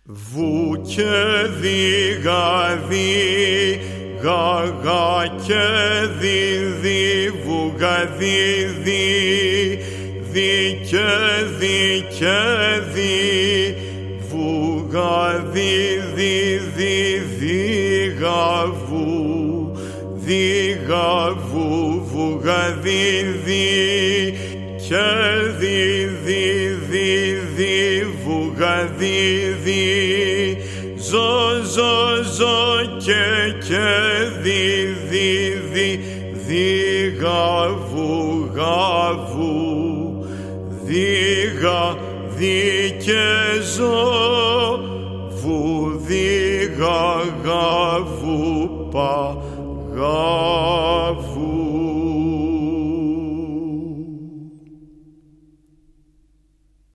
Βου και δίγα δι, γαγα και δι, βουγα δι, δι και δι, βουγα δι, δίγα βου, βουγα δι, και δι, βουγα δι, ζω και δι, δίγα βου, δίγα δι και ζω, βου, δίγα βου, πα, γα.